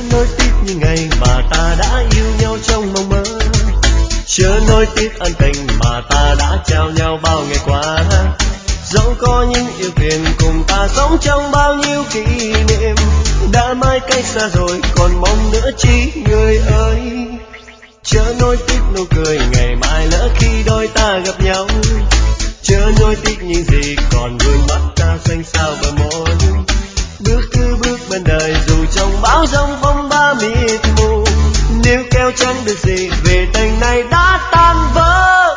nối tiếc những ngày mà ta đã yêu nhau trong mộng mơ, chớ nối tiếc ân tình mà ta đã trao nhau bao ngày qua. Dẫu có những ưu phiền cùng ta sống trong bao nhiêu kỷ niệm, đã mãi cách xa rồi còn mong nữa chi người ơi. Chớ nối tiếc nụ cười ngày mai lỡ khi đôi ta gặp nhau, chớ nối tiếc những gì còn vương mắt ta xanh sao bờ môi. Bước cứ bước bên đời dù